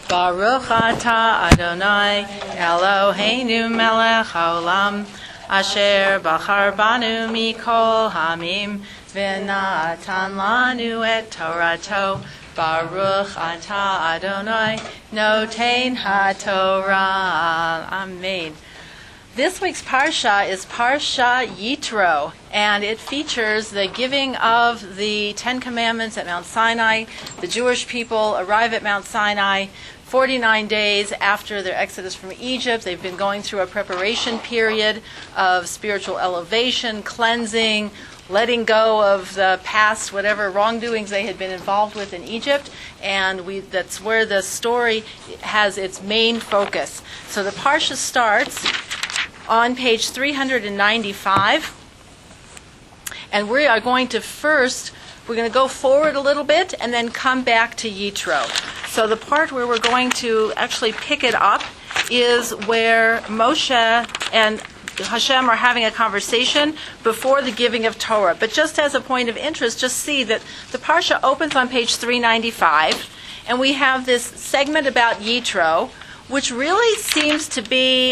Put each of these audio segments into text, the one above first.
Baruch atah Adonai Eloheinu melech haolam asher bachar banu mikol hamim v'natan lanu et Torato. Baruch atah Adonai noten haTorah. Amen. This week's Parsha is Parsha Yitro, and it features the giving of the Ten Commandments at Mount Sinai. The Jewish people arrive at Mount Sinai 49 days after their exodus from Egypt. They've been going through a preparation period of spiritual elevation, cleansing, letting go of the past, whatever wrongdoings they had been involved with in Egypt, and that's where the story has its main focus. So the Parsha starts on page 395, and we are going to we're going to go forward a little bit and then come back to Yitro. So the part where we're going to actually pick it up is where Moshe and Hashem are having a conversation before the giving of Torah. But just as a point of interest, just see that the Parsha opens on page 395, and we have this segment about Yitro, which really seems to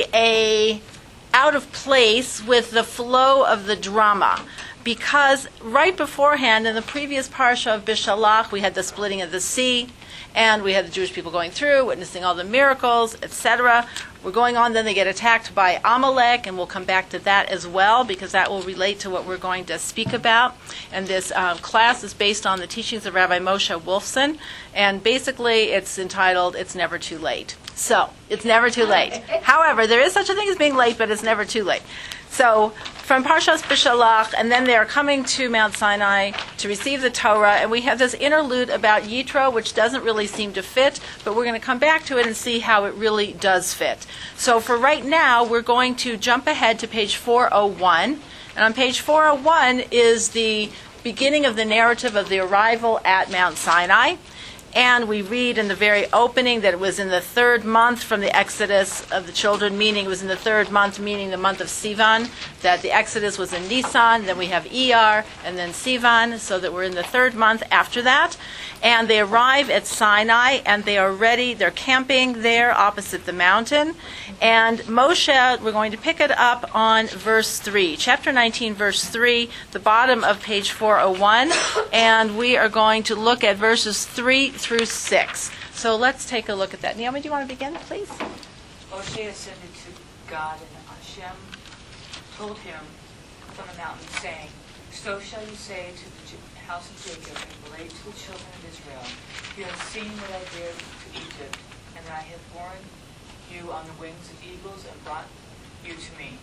be out of place with the flow of the drama. Because right beforehand, in the previous Parsha of Bishalach, we had the splitting of the sea, and we had the Jewish people going through, witnessing all the miracles, etc. We're going on, then they get attacked by Amalek, and we'll come back to that as well, because that will relate to what we're going to speak about. And this class is based on the teachings of Rabbi Moshe Wolfson, and basically it's entitled, It's Never Too Late. So, it's never too late. However, there is such a thing as being late, but it's never too late. So, from Parshas Bishalach, and then they are coming to Mount Sinai to receive the Torah, and we have this interlude about Yitro, which doesn't really seem to fit, but we're going to come back to it and see how it really does fit. So for right now, we're going to jump ahead to page 401, and on page 401 is the beginning of the narrative of the arrival at Mount Sinai. And we read in the very opening that it was in the third month from the exodus of the children, meaning it was in the third month, meaning the month of Sivan, that the exodus was in Nisan, then we have Iyar, and then Sivan, so that we're in the third month after that. And they arrive at Sinai, and they are ready, they're camping there opposite the mountain. And Moshe, we're going to pick it up on verse 3, chapter 19, verse 3, the bottom of page 401, and we are going to look at verses 3 through 6. So let's take a look at that. Naomi, do you want to begin, please? Moshe ascended to God, and Hashem told him from the mountain, saying, So shall you say to the house of Jacob, and relate to the children of Israel, You have seen what I did to Egypt, and that I have borne you on the wings of eagles and brought you to me.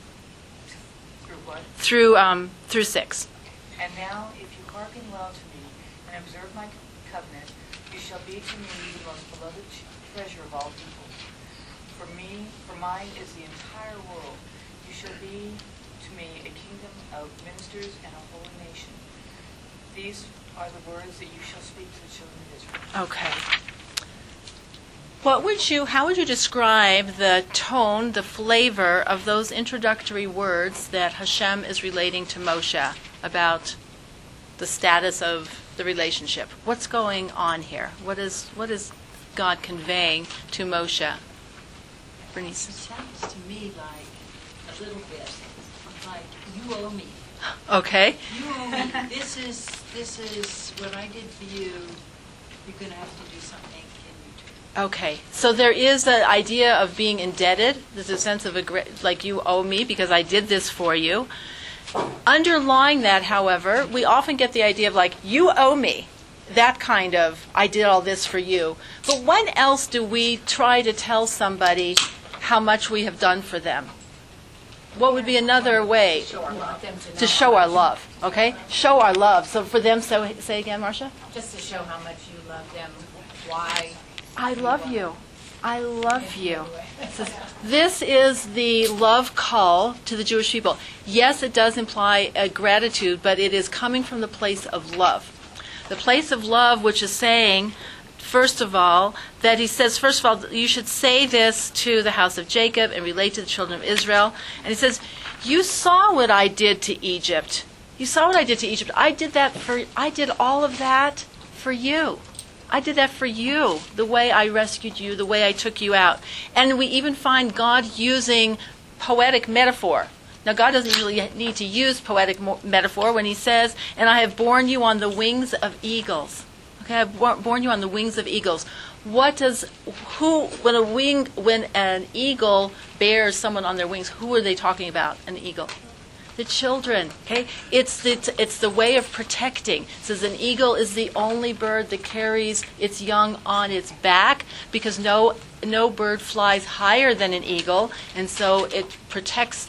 Through what? Through 6. And now, if you hearken well to me, and observe my covenant, you shall be to me the most beloved treasure of all people. For mine is the entire world. You shall be to me a kingdom of ministers and a holy nation. These are the words that you shall speak to the children of Israel. Okay. How would you describe the tone, the flavor of those introductory words that Hashem is relating to Moshe about the status of the relationship? What's going on here? What is God conveying to Moshe? Bernice? It sounds to me like a little bit like you owe me. Okay. You owe me. This is what I did for you. You're going to have to do something in return. Okay. So there is an idea of being indebted. There's a sense of like you owe me because I did this for you. Underlying that, however, we often get the idea of like, you owe me. That kind of, I did all this for you. But when else do we try to tell somebody how much we have done for them? What would be another way to show our love? Okay? Show our love. So for them, say again, Marcia? Just to show how much you love them, why. I love you. I love you. This is the love call to the Jewish people. Yes, it does imply a gratitude, but it is coming from the place of love. The place of love, which is saying, first of all, that he says, first of all, you should say this to the house of Jacob and relate to the children of Israel. And he says, you saw what I did to Egypt. You saw what I did to Egypt. I did all of that for you. I did that for you, the way I rescued you, the way I took you out. And we even find God using poetic metaphor. Now, God doesn't really need to use poetic metaphor when he says, and I have borne you on the wings of eagles. Okay, I've borne you on the wings of eagles. When an eagle bears someone on their wings, who are they talking about? An eagle. The children, okay? It's the way of protecting. It says an eagle is the only bird that carries its young on its back, because no bird flies higher than an eagle, and so it protects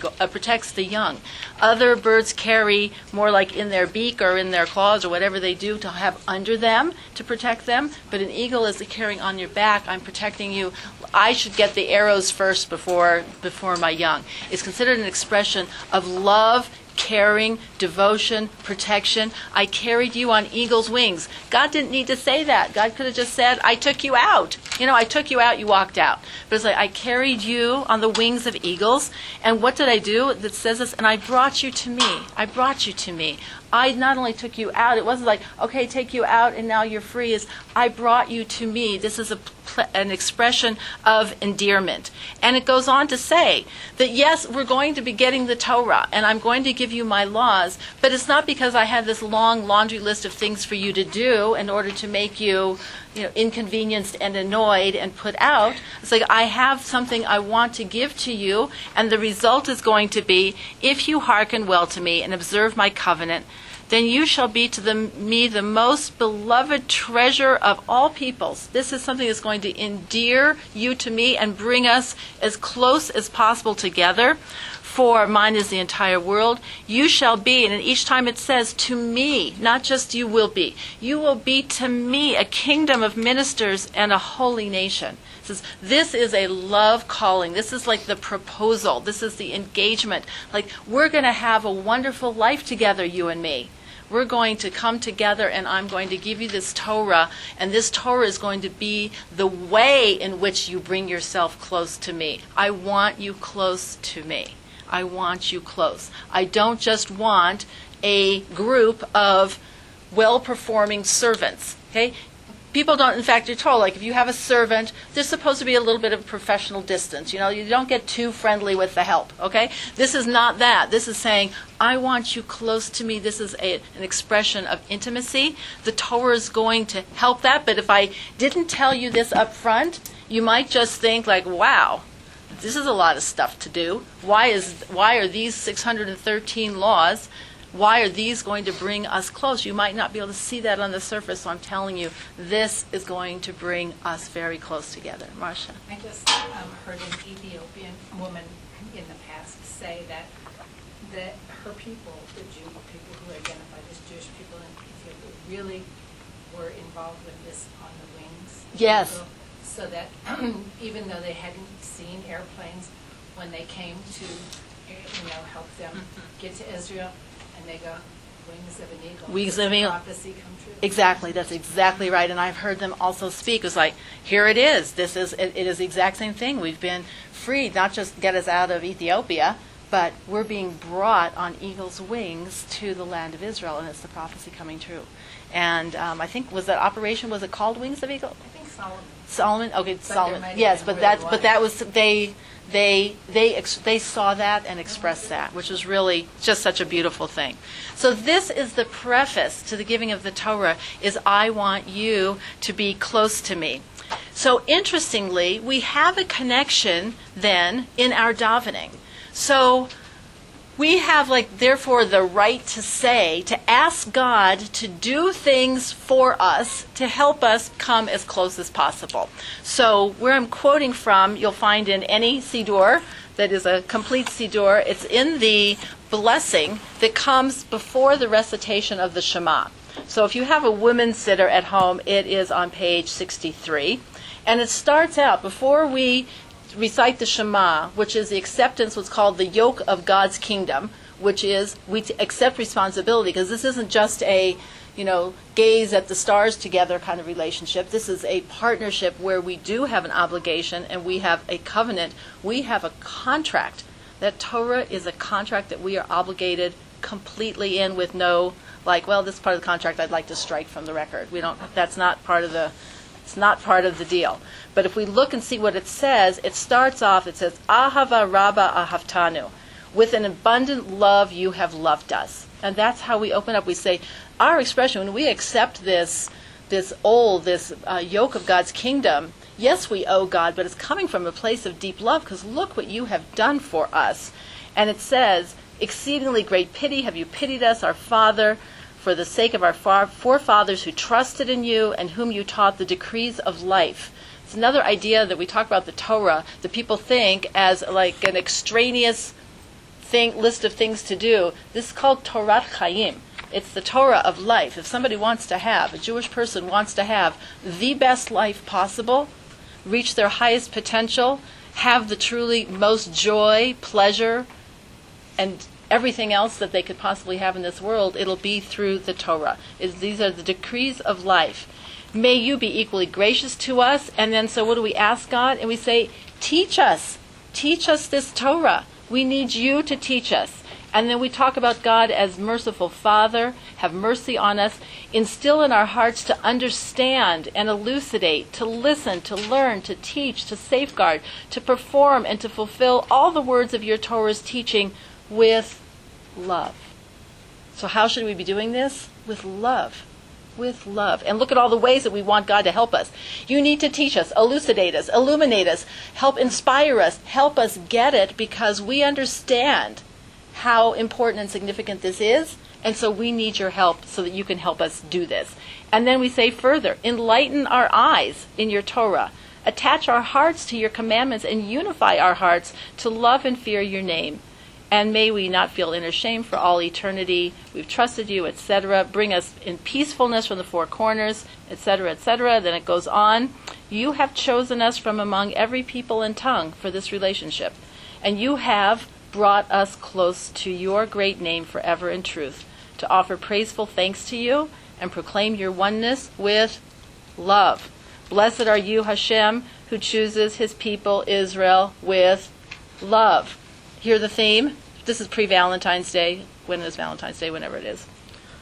the young. Other birds carry more like in their beak or in their claws or whatever they do to have under them to protect them, but an eagle is carrying on your back. I'm protecting you. I should get the arrows first before my young. It's considered an expression of love, caring, devotion, protection. I carried you on eagle's wings. God didn't need to say that. God could have just said, I took you out. I took you out, you walked out. But it's like, I carried you on the wings of eagles. And what did I do? That says this, and I brought you to me. I brought you to me. I not only took you out, it wasn't like, okay, take you out and now you're free. It's, I brought you to me. This is an expression of endearment. And it goes on to say that, yes, we're going to be getting the Torah, and I'm going to give you my laws, but it's not because I have this long laundry list of things for you to do in order to make you, inconvenienced and annoyed and put out. It's like, I have something I want to give to you, and the result is going to be, if you hearken well to me and observe my covenant, then you shall be to me the most beloved treasure of all peoples. This is something that's going to endear you to me and bring us as close as possible together. For mine is the entire world. You shall be, and each time it says to me, not just you will be. You will be to me a kingdom of ministers and a holy nation. It says, this is a love calling. This is like the proposal. This is the engagement. Like, we're going to have a wonderful life together, you and me. We're going to come together, and I'm going to give you this Torah, and this Torah is going to be the way in which you bring yourself close to me. I want you close to me. I want you close. I don't just want a group of well-performing servants, okay? People don't, in fact, you're told, like, if you have a servant, there's supposed to be a little bit of professional distance. You don't get too friendly with the help, okay? This is not that. This is saying, I want you close to me. This is an expression of intimacy. The Torah is going to help that, but if I didn't tell you this up front, you might just think, like, wow, this is a lot of stuff to do. Why are these 613 laws, why are these going to bring us close? You might not be able to see that on the surface, so I'm telling you, this is going to bring us very close together. Marcia? I just heard an Ethiopian woman in the past say that her people, the Jew people who identified as Jewish people in Ethiopia, really were involved with this on the wings. Yes. So that even though they hadn't seen airplanes, when they came to help them get to Israel, and they go, wings of an eagle. Wings of an eagle. Prophecy come true. Exactly, that's exactly right. And I've heard them also speak. It's like, here it is. It is the exact same thing. We've been freed, not just get us out of Ethiopia, but we're being brought on eagle's wings to the land of Israel, and it's the prophecy coming true. And I think, was it called Wings of Eagle? I think Solomon. Solomon? Okay, But Solomon. Yes, but that was they saw that and expressed that, which was really just such a beautiful thing. So this is the preface to the giving of the Torah, is I want you to be close to me. So interestingly, we have a connection then in our davening. So we have, therefore, the right to ask God to do things for us to help us come as close as possible. So where I'm quoting from, you'll find in any Siddur that is a complete Siddur, it's in the blessing that comes before the recitation of the Shema. So if you have a women's siddur at home, it is on page 63. And it starts out, before we recite the Shema, which is the acceptance, what's called the yoke of God's kingdom, which is we accept responsibility, because this isn't just a, gaze at the stars together kind of relationship. This is a partnership where we do have an obligation and we have a covenant. We have a contract. That Torah is a contract that we are obligated completely in, with no like, well, this part of the contract I'd like to strike from the record. We don't. That's not part of the. It's not part of the deal. But if we look and see what it says, it starts off. It says, "Ahava Rabba Ahavtanu," with an abundant love you have loved us, and that's how we open up. We say, our expression when we accept this yoke of God's kingdom. Yes, we owe God, but it's coming from a place of deep love, because look what you have done for us. And it says, exceedingly great pity have you pitied us, our Father, for the sake of our forefathers who trusted in you and whom you taught the decrees of life. It's another idea that we talk about the Torah that people think as like an extraneous list of things to do. This is called Torat Chaim. It's the Torah of life. If somebody wants to have, a Jewish person wants to have the best life possible, reach their highest potential, have the truly most joy, pleasure, and everything else that they could possibly have in this world, it'll be through the Torah. These are the decrees of life. May you be equally gracious to us. And then so what do we ask God? And we say, teach us. Teach us this Torah. We need you to teach us. And then we talk about God as merciful Father, have mercy on us, instill in our hearts to understand and elucidate, to listen, to learn, to teach, to safeguard, to perform, and to fulfill all the words of your Torah's teaching with love. So how should we be doing this? With love. With love. And look at all the ways that we want God to help us. You need to teach us, elucidate us, illuminate us, help inspire us, help us get it, because we understand how important and significant this is, and so we need your help so that you can help us do this. And then we say further, enlighten our eyes in your Torah, attach our hearts to your commandments, and unify our hearts to love and fear your name. And may we not feel inner shame for all eternity. We've trusted you, etc. Bring us in peacefulness from the four corners, etc., etc. Then it goes on. You have chosen us from among every people and tongue for this relationship, and you have brought us close to your great name forever in truth, to offer praiseful thanks to you and proclaim your oneness with love. Blessed are you, Hashem, who chooses his people Israel with love. Hear the theme? This is pre-Valentine's Day. When is Valentine's Day? Whenever it is.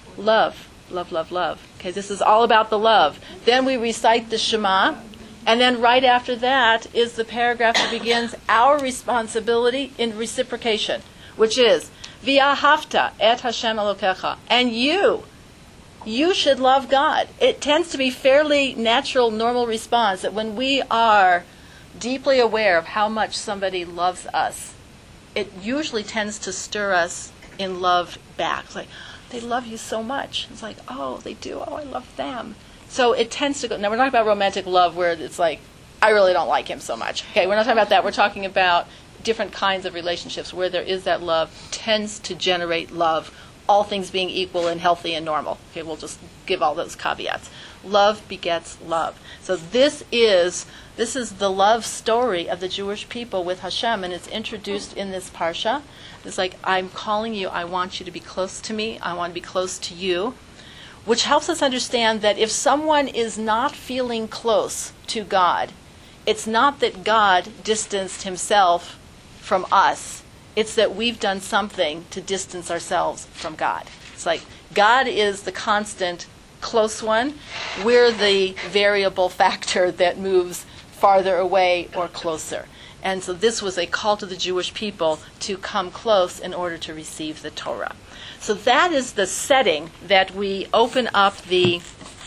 Love. Love, love, love. Okay, this is all about the love. Then we recite the Shema. And then right after that is the paragraph that begins our responsibility in reciprocation, which is, V'ahavta et Hashem Elokecha. And you should love God. It tends to be fairly natural, normal response that when we are deeply aware of how much somebody loves us, it usually tends to stir us in love back. It's like, they love you so much. It's like, oh, they do. Oh, I love them. So it tends to go. Now, we're not talking about romantic love where it's like, I really don't like him so much. Okay, we're not talking about that. We're talking about different kinds of relationships where there is that love tends to generate love, all things being equal and healthy and normal. Okay, we'll just give all those caveats. Love begets love. So this is the love story of the Jewish people with Hashem, and it's introduced in this parsha. It's like, I'm calling you, I want you to be close to me, I want to be close to you, which helps us understand that if someone is not feeling close to God, it's not that God distanced himself from us. It's that we've done something to distance ourselves from God. It's like God is the constant close one. We're the variable factor that moves farther away or closer. And so this was a call to the Jewish people to come close in order to receive the Torah. So that is the setting that we open up the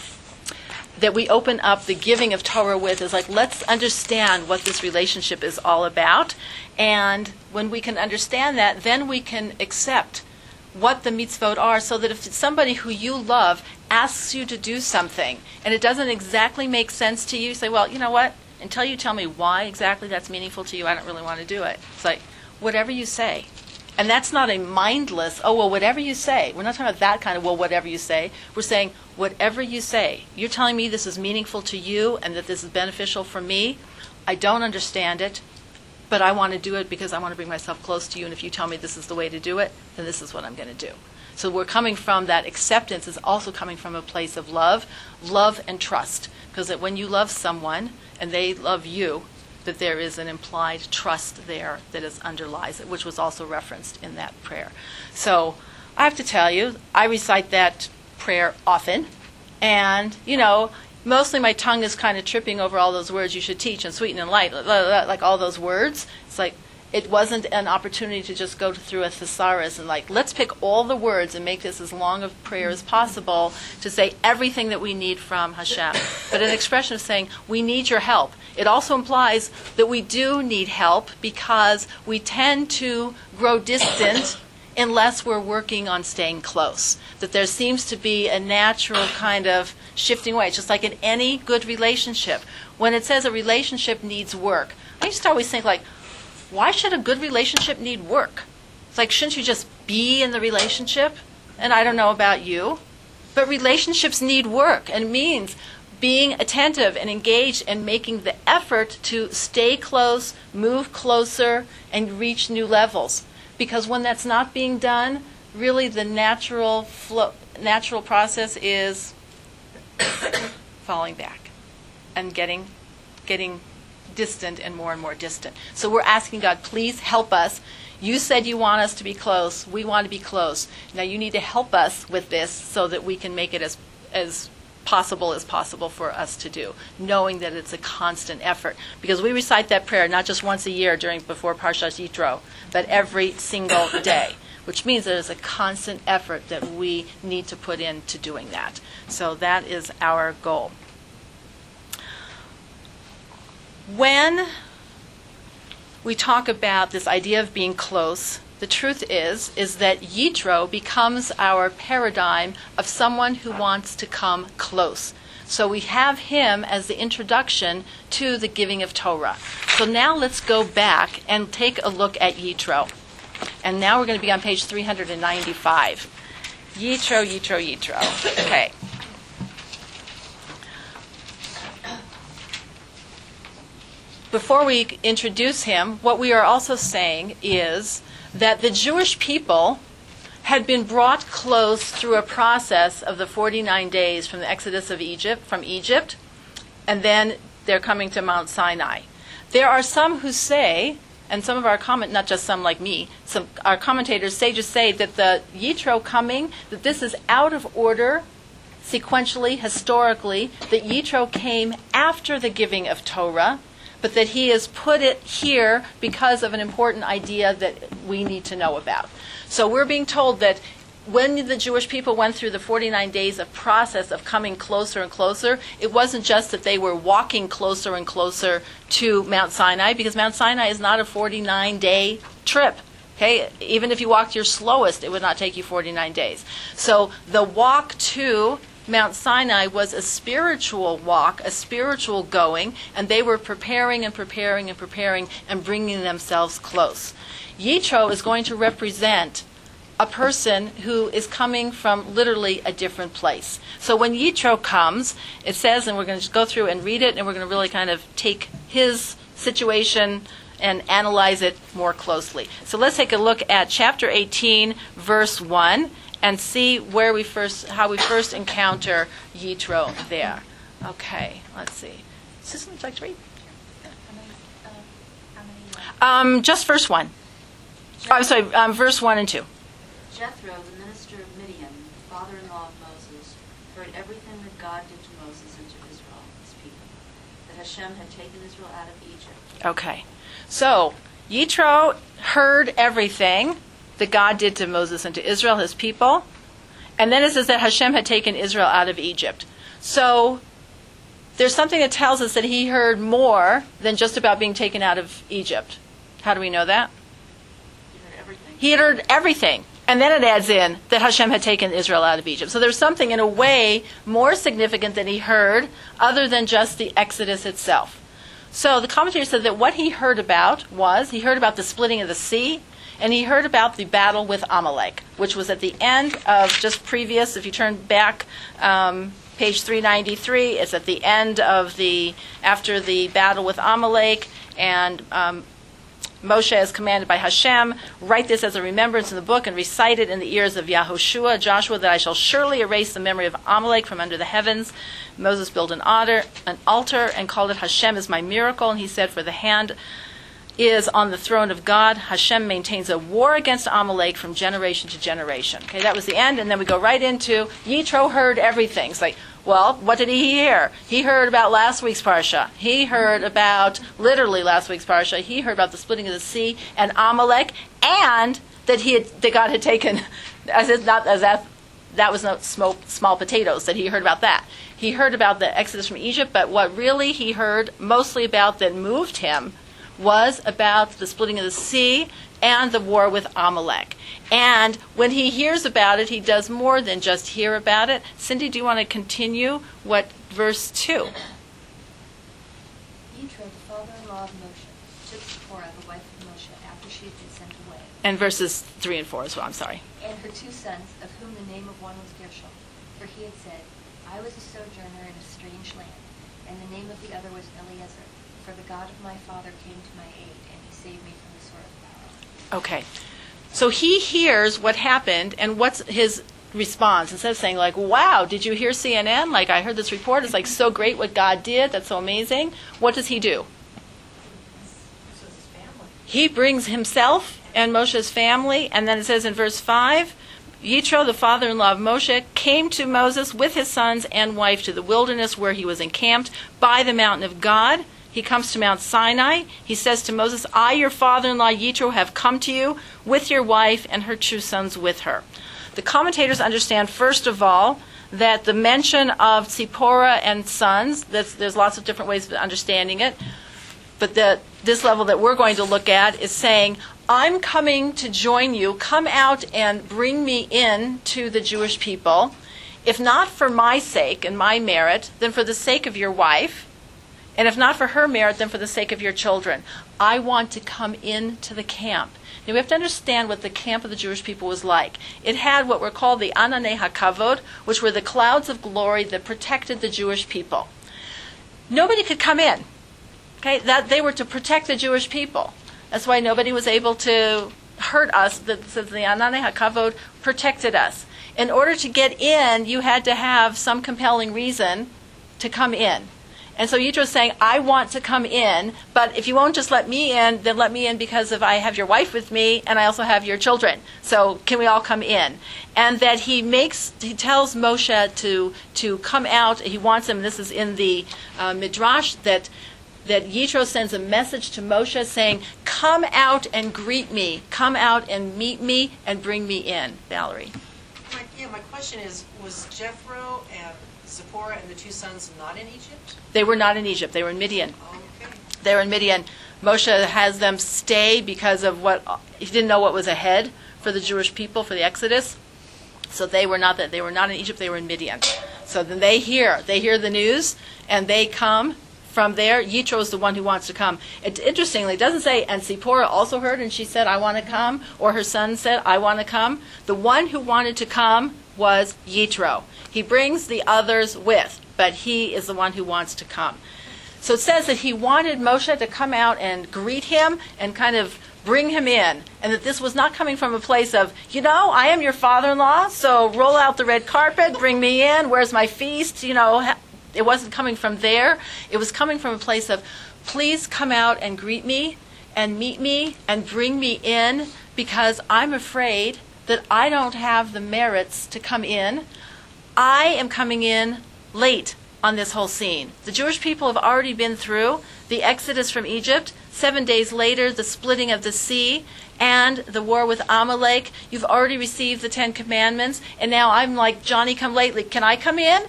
giving of Torah with, is like, let's understand what this relationship is all about. And when we can understand that, then we can accept what the mitzvot are, so that if somebody who you love asks you to do something and it doesn't exactly make sense to you, say, well, you know what? Until you tell me why exactly that's meaningful to you, I don't really want to do it. It's like, whatever you say. And that's not a mindless, oh, well, whatever you say. We're not talking about that kind of, well, whatever you say. We're saying, whatever you say. You're telling me this is meaningful to you and that this is beneficial for me. I don't understand it, but I want to do it because I want to bring myself close to you. And if you tell me this is the way to do it, then this is what I'm going to do. So we're coming from that acceptance is also coming from a place of love and trust. Because that when you love someone and they love you, that there is an implied trust there that underlies it, which was also referenced in that prayer. So I have to tell you, I recite that prayer often. And, mostly my tongue is kind of tripping over all those words you should teach and sweeten and light, like all those words. It's like it wasn't an opportunity to just go through a thesaurus and let's pick all the words and make this as long of prayer as possible to say everything that we need from Hashem. But an expression of saying, we need your help. It also implies that we do need help because we tend to grow distant unless we're working on staying close. That there seems to be a natural kind of shifting away. It's just like in any good relationship. When it says a relationship needs work, I used to always think why should a good relationship need work? It's like, shouldn't you just be in the relationship? And I don't know about you, but relationships need work, and it means being attentive and engaged and making the effort to stay close, move closer, and reach new levels. Because when that's not being done, really the natural process is falling back and getting distant and more distant. So we're asking God, please help us. You said you want us to be close. We want to be close. Now you need to help us with this so that we can make it as possible for us to do, knowing that it's a constant effort. Because we recite that prayer not just once a year before Parshat Yitro, but every single day, which means that it's a constant effort that we need to put into doing that. So that is our goal. When we talk about this idea of being close, the truth is that Yitro becomes our paradigm of someone who wants to come close. So we have him as the introduction to the giving of Torah. So now let's go back and take a look at Yitro. And now we're going to be on page 395. Yitro. Okay. Before we introduce him, what we are also saying is that the Jewish people had been brought close through a process of the 49 days from the exodus of Egypt, and then they're coming to Mount Sinai. There are some who say, and some of our not just some like me, our commentators say that the Yitro coming, that this is out of order, sequentially, historically, that Yitro came after the giving of Torah, but that he has put it here because of an important idea that we need to know about. So we're being told that when the Jewish people went through the 49 days of process of coming closer and closer, it wasn't just that they were walking closer and closer to Mount Sinai, because Mount Sinai is not a 49-day trip. Okay? Even if you walked your slowest, it would not take you 49 days. So the walk to Mount Sinai was a spiritual walk, a spiritual going, and they were preparing and bringing themselves close. Yitro is going to represent a person who is coming from literally a different place. So when Yitro comes, it says, and we're going to just go through and read it, and we're going to really kind of take his situation and analyze it more closely. So let's take a look at chapter 18, verse 1. And see how we first encounter Yitro there. Okay, let's see. Does this like to read? Just verse 1. I'm sorry, verse 1 and 2. Jethro, the minister of Midian, the father-in-law of Moses, heard everything that God did to Moses and to Israel, his people, that Hashem had taken Israel out of Egypt. Okay, so Yitro heard everything that God did to Moses and to Israel, his people. And then it says that Hashem had taken Israel out of Egypt. So there's something that tells us that he heard more than just about being taken out of Egypt. How do we know that? He had heard everything. And then it adds in that Hashem had taken Israel out of Egypt. So there's something in a way more significant that he heard other than just the Exodus itself. So the commentator said that what he heard about the splitting of the sea, and he heard about the battle with Amalek, which was at the end of just previous, if you turn back, page 393, it's at the end of after the battle with Amalek, and Moshe is commanded by Hashem, write this as a remembrance in the book and recite it in the ears of Yahushua, Joshua, that I shall surely erase the memory of Amalek from under the heavens. Moses built an altar and called it Hashem is my miracle, and he said, for the hand is on the throne of God. Hashem maintains a war against Amalek from generation to generation. Okay, that was the end, and then we go right into Yitro heard everything. It's like, well, what did he hear? He heard about last week's parsha. He heard about, literally last week's parsha, he heard about the splitting of the sea and Amalek, and that God had taken, that was not small potatoes, that he heard about that. He heard about the exodus from Egypt, but what really he heard mostly about that moved him was about the splitting of the sea and the war with Amalek. And when he hears about it, he does more than just hear about it. Cindy, do you want to continue what verse 2? Yitro, the father-in-law of Moshe, took Zipporah, the wife of Moshe, after she had been sent away, And verses 3 and 4 as well, I'm sorry. and her 2 sons, of whom the name of one was Gershom. For he had said, I was a sojourner in a strange land, and the name of the other was Eliezer. For the God of my father came to my aid, and he saved me from the sword of Pharaoh. Okay. So he hears what happened, and what's his response? Instead of saying, like, wow, did you hear CNN? Like, I heard this report. It's, like, so great what God did. That's so amazing. What does he do? He brings himself and Moshe's family, and then it says in verse 5, Yitro, the father-in-law of Moshe, came to Moses with his sons and wife to the wilderness where he was encamped by the mountain of God. He comes to Mount Sinai. He says to Moses, I, your father-in-law Yitro, have come to you with your wife and her 2 sons with her. The commentators understand, first of all, that the mention of Zipporah and sons, there's lots of different ways of understanding it, but this level that we're going to look at is saying, I'm coming to join you. Come out and bring me in to the Jewish people. If not for my sake and my merit, then for the sake of your wife. And if not for her merit, then for the sake of your children. I want to come into the camp. Now we have to understand what the camp of the Jewish people was like. It had what were called the Ananei HaKavod, which were the clouds of glory that protected the Jewish people. Nobody could come in. Okay, that they were to protect the Jewish people. That's why nobody was able to hurt us. The Ananei HaKavod protected us. In order to get in, you had to have some compelling reason to come in. And so Yitro is saying, I want to come in, but if you won't just let me in, then let me in because I have your wife with me, and I also have your children. So can we all come in? And that he tells Moshe to come out. He wants him, this is in the Midrash, that Yitro sends a message to Moshe saying, come out and greet me, come out and meet me, and bring me in. Valerie. My question is, was Jethro and Zipporah and the 2 sons not in Egypt? They were not in Egypt. They were in Midian. Okay. They were in Midian. Moshe has them stay because of he didn't know what was ahead for the Jewish people, for the Exodus. So they were not in Egypt, they were in Midian. So then they hear the news, and they come from there. Yitro is the one who wants to come. Interestingly, it doesn't say, and Zipporah also heard, and she said, I want to come, or her son said, I want to come. The one who wanted to come was Yitro. He brings the others with, but he is the one who wants to come. So it says that he wanted Moshe to come out and greet him and kind of bring him in, and that this was not coming from a place of, I am your father-in-law, so roll out the red carpet, bring me in, where's my feast, It wasn't coming from there. It was coming from a place of, please come out and greet me and meet me and bring me in, because I'm afraid that I don't have the merits to come in. I am coming in late on this whole scene. The Jewish people have already been through the exodus from Egypt. 7 days later, the splitting of the sea and the war with Amalek. You've already received the 10 Commandments, and now I'm like, Johnny come lately. Can I come in?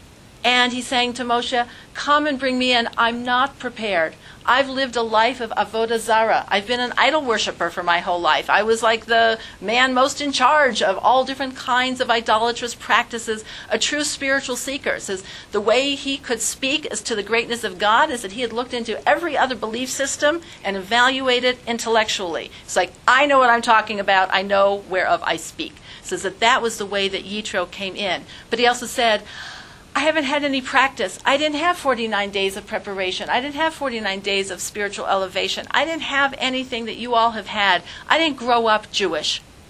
And he's saying to Moshe, come and bring me in. I'm not prepared. I've lived a life of avodah zarah. I've been an idol worshiper for my whole life. I was like the man most in charge of all different kinds of idolatrous practices, a true spiritual seeker. It says the way he could speak as to the greatness of God is that he had looked into every other belief system and evaluated intellectually. It's like, I know what I'm talking about. I know whereof I speak. It says that was the way that Yitro came in. But he also said, I haven't had any practice. I didn't have 49 days of preparation. I didn't have 49 days of spiritual elevation. I didn't have anything that you all have had. I didn't grow up Jewish.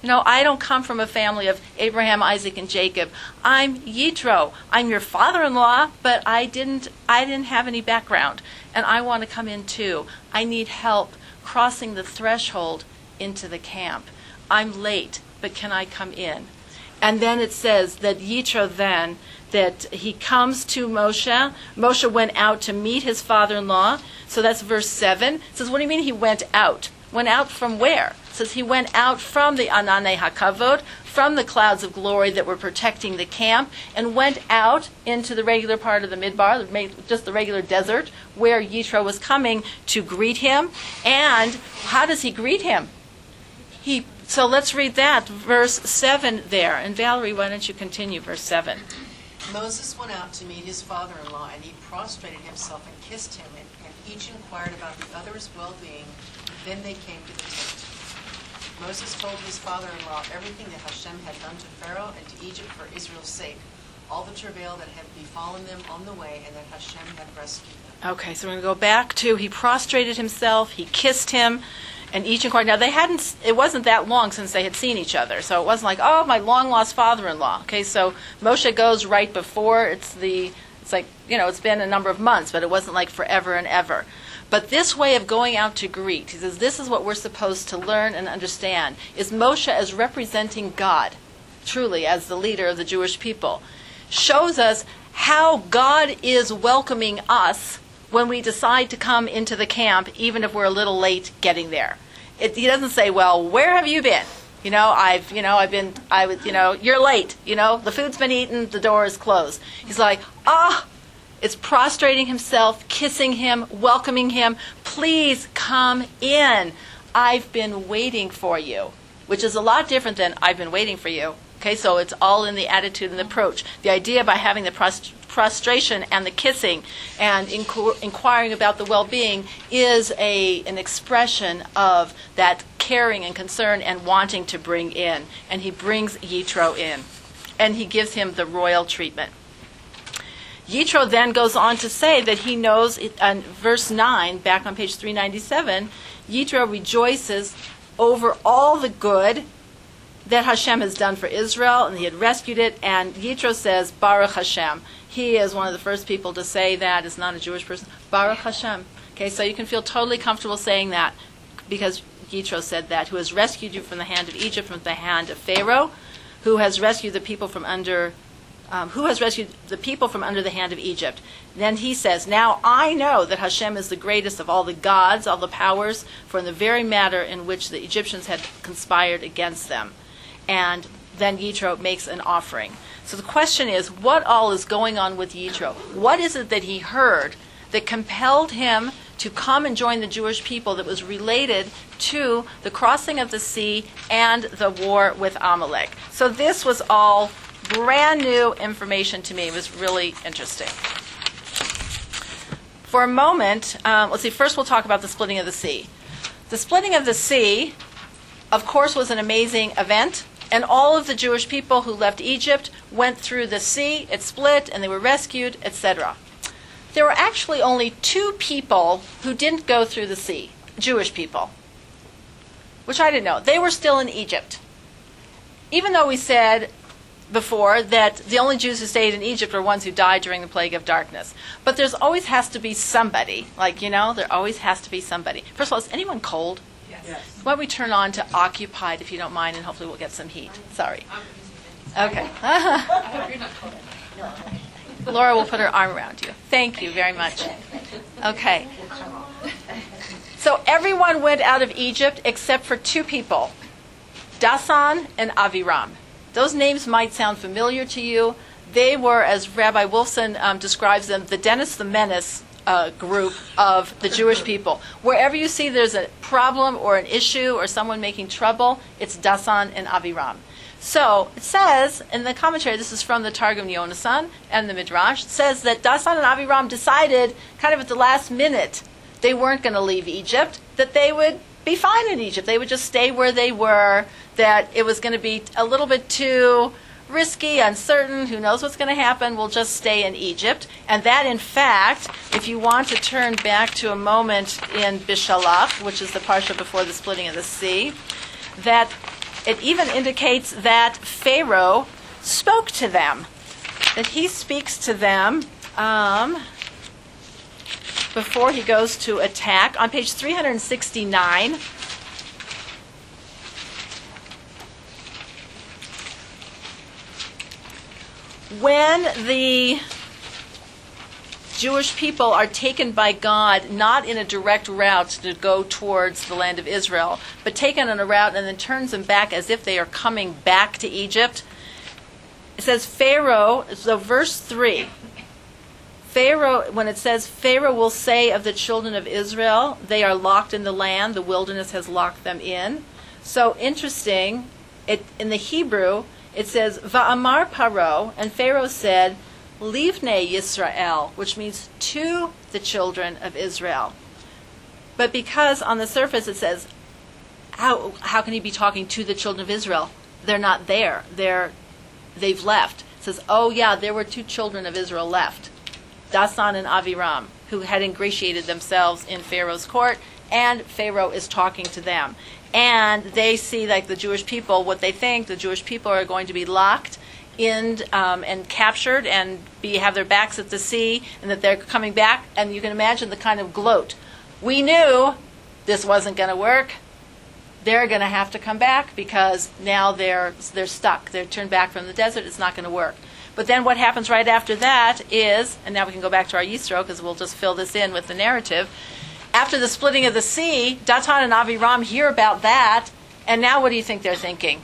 No, I don't come from a family of Abraham, Isaac, and Jacob. I'm Yitro. I'm your father-in-law, but I didn't have any background, and I want to come in too. I need help crossing the threshold into the camp. I'm late, but can I come in? And then it says that Yitro then, that he comes to Moshe. Moshe went out to meet his father-in-law. So that's verse 7. It says, what do you mean he went out? Went out from where? It says he went out from the Ananei HaKavod, from the clouds of glory that were protecting the camp, and went out into the regular part of the Midbar, just the regular desert, where Yitro was coming to greet him. And how does he greet him? So let's read that, verse 7 there. And Valerie, why don't you continue, verse 7. Moses went out to meet his father-in-law, and he prostrated himself and kissed him, and each inquired about the other's well-being. Then they came to the tent. Moses told his father-in-law everything that Hashem had done to Pharaoh and to Egypt for Israel's sake, all the travail that had befallen them on the way, and that Hashem had rescued them. Okay, so we're going to go back to he prostrated himself, he kissed him, and each inquired. Now, it wasn't that long since they had seen each other, so it wasn't like, oh, my long-lost father-in-law. Okay, so Moshe goes right before. It's like, it's been a number of months, but it wasn't like forever and ever. But this way of going out to greet, he says, this is what we're supposed to learn and understand, is Moshe as representing God, truly, as the leader of the Jewish people, shows us how God is welcoming us when we decide to come into the camp, even if we're a little late getting there. He doesn't say, well, where have you been? You're late. The food's been eaten, the door is closed. He's like, it's prostrating himself, kissing him, welcoming him. Please come in. I've been waiting for you, which is a lot different than I've been waiting for you. Okay, so it's all in the attitude and the approach. The idea by having the prostration and the kissing and inquiring about the well-being is an expression of that caring and concern and wanting to bring in. And he brings Yitro in, and he gives him the royal treatment. Yitro then goes on to say that he knows, in verse 9, back on page 397, Yitro rejoices over all the good that Hashem has done for Israel, and he had rescued it, and Yitro says, Baruch Hashem. He is one of the first people to say that. It's not a Jewish person. Baruch Hashem. Okay, so you can feel totally comfortable saying that because Yitro said that, who has rescued you from the hand of Egypt, from the hand of Pharaoh, who has rescued the people from under the hand of Egypt. Then he says, now I know that Hashem is the greatest of all the gods, all the powers, for in the very matter in which the Egyptians had conspired against them. And then Yitro makes an offering. So the question is, what all is going on with Yitro? What is it that he heard that compelled him to come and join the Jewish people that was related to the crossing of the sea and the war with Amalek? So this was all brand new information to me. It was really interesting. For a moment, let's see, first we'll talk about the splitting of the sea. The splitting of the sea, of course, was an amazing event. And all of the Jewish people who left Egypt went through the sea, it split, and they were rescued, etc. There were actually only 2 people who didn't go through the sea, Jewish people, which I didn't know. They were still in Egypt. Even though we said before that the only Jews who stayed in Egypt are ones who died during the plague of darkness. But there's always has to be somebody. There always has to be somebody. First of all, is anyone cold? Yes. Why don't we turn on to Occupied, if you don't mind, and hopefully we'll get some heat. Sorry. Okay. I hope you're not cold. Laura will put her arm around you. Thank you very much. Okay. So everyone went out of Egypt except for 2 people, Dasan and Aviram. Those names might sound familiar to you. They were, as Rabbi Wolfson describes them, the Dennis the Menace group of the Jewish people. Wherever you see there's a problem or an issue or someone making trouble, it's Dasan and Aviram. So it says in the commentary, this is from the Targum Yonasan and the Midrash, it says that Dasan and Aviram decided kind of at the last minute they weren't going to leave Egypt, that they would be fine in Egypt. They would just stay where they were, that it was going to be a little bit too risky, uncertain, who knows what's going to happen, we'll just stay in Egypt. And that, in fact, if you want to turn back to a moment in Bishalach, which is the parsha before the splitting of the sea, that it even indicates that Pharaoh spoke to them, that he speaks to them before he goes to attack. On page 369, when the Jewish people are taken by God not in a direct route to go towards the land of Israel, but taken on a route and then turns them back as if they are coming back to Egypt. It says Pharaoh, so verse 3, Pharaoh, when it says Pharaoh will say of the children of Israel, they are locked in the land, the wilderness has locked them in. So interesting, in the Hebrew, it says, Va'amar Paro, and Pharaoh said, Livnei Yisrael, which means to the children of Israel. But because on the surface it says, how can he be talking to the children of Israel? They're not there. They've left. It says, oh yeah, there were 2 children of Israel left, Dasan and Aviram, who had ingratiated themselves in Pharaoh's court, and Pharaoh is talking to them. And they see, like the Jewish people, what they think the Jewish people are going to be locked in and captured and have their backs at the sea, and that they're coming back. And you can imagine the kind of gloat. We knew this wasn't going to work. They're going to have to come back because now they're stuck. They're turned back from the desert. It's not going to work. But then what happens right after that is, and now we can go back to our Yisro because we'll just fill this in with the narrative. After the splitting of the sea, Datan and Aviram hear about that, and now what do you think they're thinking?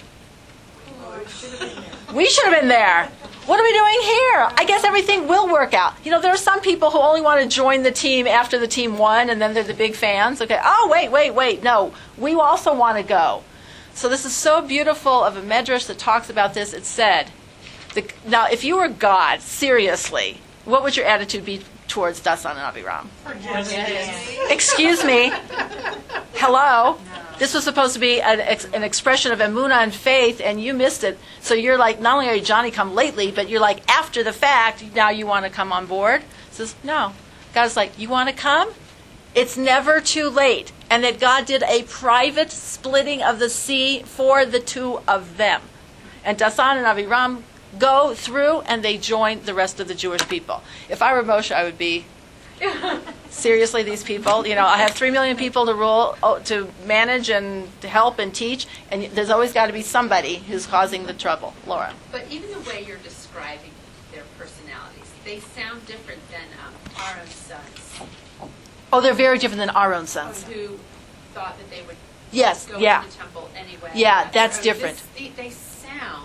We should have been there. What are we doing here? I guess everything will work out. You know, there are some people who only want to join the team after the team won, and then they're the big fans. Okay, oh, wait. No, we also want to go. So this is so beautiful of a medrash that talks about this. It said, now, if you were God, seriously, what would your attitude be towards Dasan and Aviram? Excuse me. Hello? This was supposed to be an expression of emunah and faith, and you missed it. So you're like, not only are you Johnny come lately, but you're like, after the fact, now you want to come on board? Says, no. God's like, you want to come? It's never too late. And that God did a private splitting of the sea for the 2 of them. And Dasan and Aviram go through, and they join the rest of the Jewish people. If I were Moshe, I would be, seriously, these people, I have 3 million people to rule, to manage and to help and teach, and there's always got to be somebody who's causing the trouble. Laura. But even the way you're describing their personalities, they sound different than Aaron's sons. Oh, they're very different than our own sons. Who thought that they would go yeah. to the temple anyway. Yeah, that's different. They sound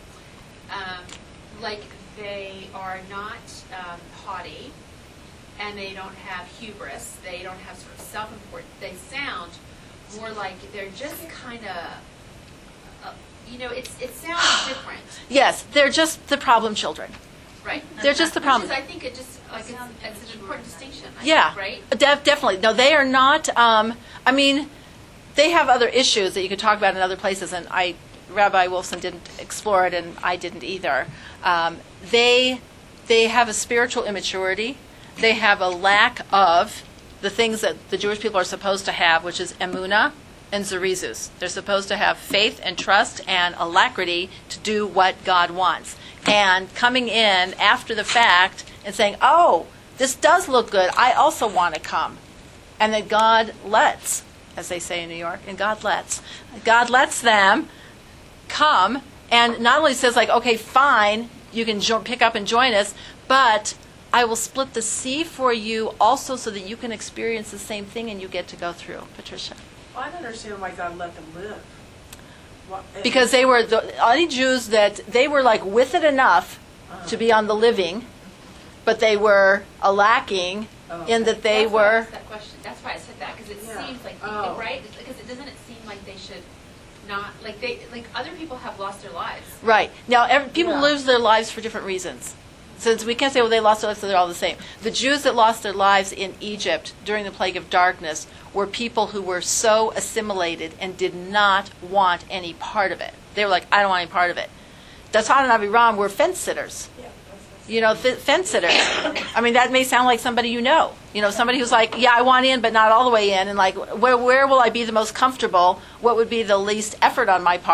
like they are not haughty, and they don't have hubris. They don't have sort of self-importance. They sound more like they're just kind of, it sounds different. Yes, they're just the problem children. Right. They're just the problem. I think it just it's an important distinction. Yeah, right. Definitely. No, they are not. They have other issues that you could talk about in other places, and Rabbi Wolfson didn't explore it, and I didn't either. They have a spiritual immaturity. They have a lack of the things that the Jewish people are supposed to have, which is emunah and zerizus. They're supposed to have faith and trust and alacrity to do what God wants. And coming in after the fact and saying, oh, this does look good, I also want to come. And that God lets, as they say in New York, and God lets them come, and not only says like, okay, fine, you can pick up and join us, but I will split the sea for you also so that you can experience the same thing and you get to go through. Patricia. Well, I don't understand why God let them live. Because they were the only Jews that they were like with it enough to be on the living, but they were lacking in that they That's were. Why I asked that question. That's why I said that, because it seems like right, because doesn't it seem like they should not like other people have lost their lives. Right. Now people lose their lives for different reasons. Since we can't say, well, they lost their lives, so they're all the same. The Jews that lost their lives in Egypt during the Plague of Darkness were people who were so assimilated and did not want any part of it. They were like, I don't want any part of it. Datan and Aviram were fence sitters. Fence sitters. I mean, that may sound like somebody somebody who's like, yeah, I want in, but not all the way in, and like, where will I be the most comfortable? What would be the least effort on my part?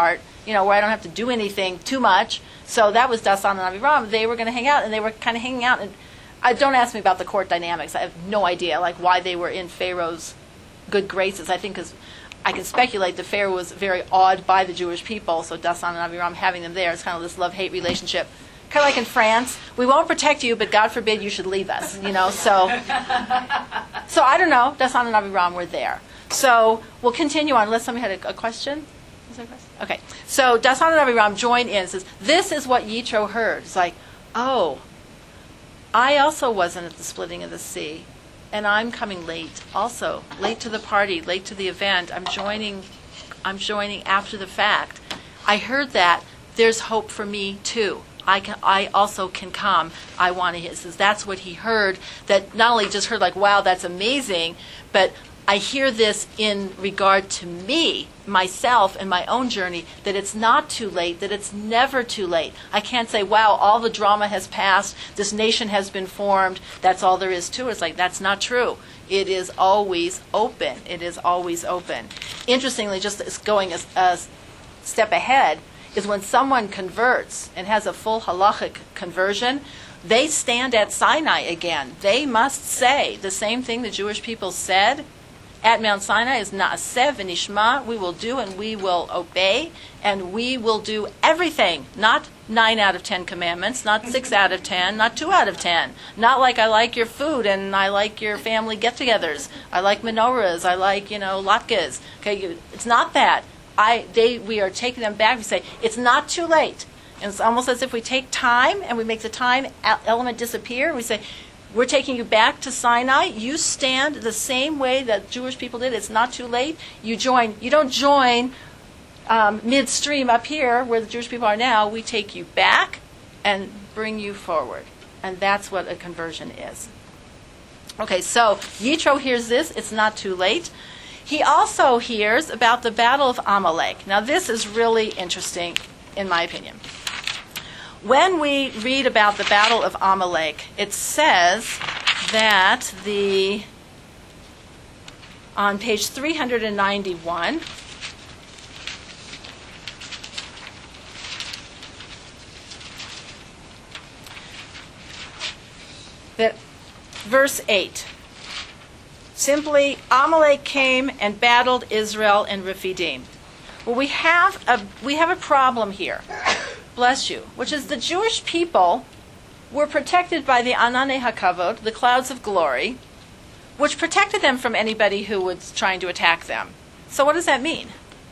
where I don't have to do anything too much. So that was Dasan and Aviram. They were going to hang out, and they were kind of hanging out. And don't ask me about the court dynamics. I have no idea, like, why they were in Pharaoh's good graces. I think because I can speculate the Pharaoh was very awed by the Jewish people, so Dasan and Aviram having them there, it's kind of this love-hate relationship. Kind of like in France, we won't protect you, but God forbid you should leave us, so I don't know, Dasan and Aviram were there. So we'll continue on, unless somebody had a question? Is there a question? Okay, so Dasan and Aviram join in and says, this is what Yitro heard. It's like, oh, I also wasn't at the splitting of the sea. And I'm coming late also, late to the party, late to the event. I'm joining after the fact. I heard that. There's hope for me too. I also can come. I want to hear. Says that's what he heard. That not only just heard like, wow, that's amazing, but I hear this in regard to me, myself, and my own journey, that it's not too late, that it's never too late. I can't say, wow, all the drama has passed, this nation has been formed, that's all there is to it. It's like, that's not true. It is always open. It is always open. Interestingly, just going a step ahead, is when someone converts and has a full halachic conversion, they stand at Sinai again. They must say the same thing the Jewish people said at Mount Sinai is na'aseh v'nishma, we will do and we will obey, and we will do everything, not 9 out of 10 commandments, not 6 out of 10, not 2 out of 10, not like I like your food and I like your family get-togethers, I like menorahs, I like, latkes. Okay, it's not that. We are taking them back. We say, it's not too late. And it's almost as if we take time and we make the time element disappear, and we say, we're taking you back to Sinai. You stand the same way that Jewish people did. It's not too late. You join. You don't join midstream up here where the Jewish people are now. We take you back and bring you forward. And that's what a conversion is. Okay, so Yitro hears this. It's not too late. He also hears about the Battle of Amalek. Now, this is really interesting, in my opinion. When we read about the Battle of Amalek, it says that on page 391, that verse 8, simply, Amalek came and battled Israel in Rephidim. Well, we have a problem here. Bless you, which is the Jewish people were protected by the Ananei HaKavod, the clouds of glory, which protected them from anybody who was trying to attack them. So what does that mean?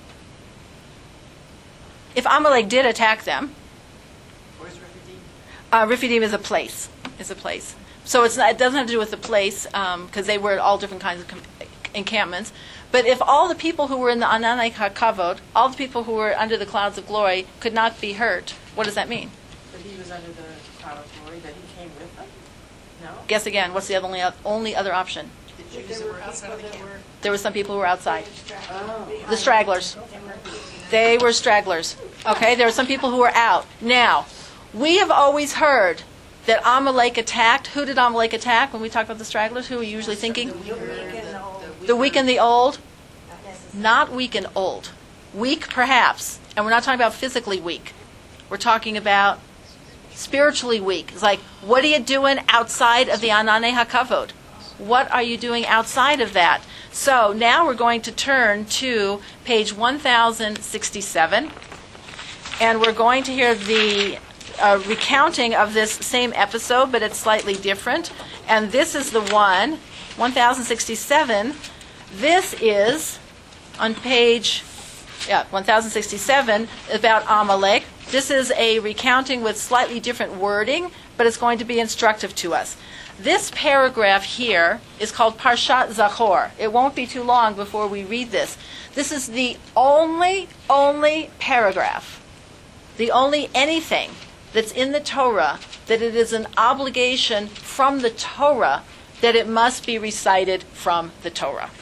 If Amalek did attack them, Where's Rephidim? Rephidim is a place. So it doesn't have to do with the place, because they were at all different kinds of encampments. But if all the people who were in the Ananei HaKavod, all the people who were under the clouds of glory, could not be hurt, what does that mean? That he was under the cloud of glory, that he came with them? No? Guess again, what's the only other option? The Jews that were outside of the camp. There were some people who were outside. Oh. The stragglers. They were stragglers. Okay, there were some people who were out. Now, we have always heard that Amalek attacked. Who did Amalek attack when we talk about the stragglers? Who are you usually thinking? The weak and the old? Not weak and old. Weak, perhaps. And we're not talking about physically weak. We're talking about spiritually weak. It's like, what are you doing outside of the Ananei HaKavod? What are you doing outside of that? So now we're going to turn to page 1067. And we're going to hear the recounting of this same episode, but it's slightly different. And this is the one, 1067. This is on page 1067 about Amalek. This is a recounting with slightly different wording, but it's going to be instructive to us. This paragraph here is called Parshat Zachor. It won't be too long before we read this. This is the only paragraph, the only anything that's in the Torah that it is an obligation from the Torah that it must be recited from the Torah.